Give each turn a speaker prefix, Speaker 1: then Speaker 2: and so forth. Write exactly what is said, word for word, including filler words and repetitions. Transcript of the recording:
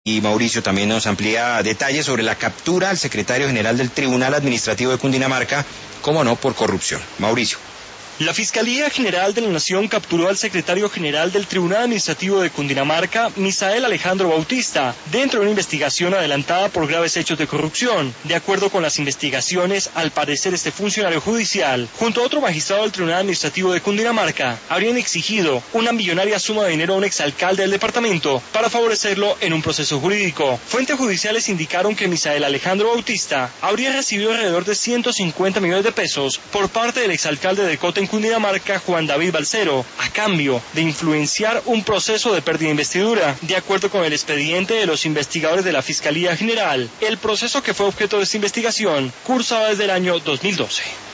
Speaker 1: Y Mauricio también nos amplía detalles sobre la captura al secretario general del Tribunal Administrativo de Cundinamarca, como no, por corrupción. Mauricio.
Speaker 2: La Fiscalía General de la Nación capturó al secretario general del Tribunal Administrativo de Cundinamarca, Misael Alejandro Bautista, dentro de una investigación adelantada por graves hechos de corrupción. De acuerdo con las investigaciones, al parecer este funcionario judicial, junto a otro magistrado del Tribunal Administrativo de Cundinamarca, habrían exigido una millonaria suma de dinero a un exalcalde del departamento para favorecerlo en un proceso jurídico. Fuentes judiciales indicaron que Misael Alejandro Bautista habría recibido alrededor de ciento cincuenta millones de pesos por parte del exalcalde de Cota en Cundinamarca, Juan David Balcero, a cambio de influenciar un proceso de pérdida de investidura. De acuerdo con el expediente de los investigadores de la Fiscalía General, el proceso que fue objeto de esta investigación cursaba desde el año dos mil doce.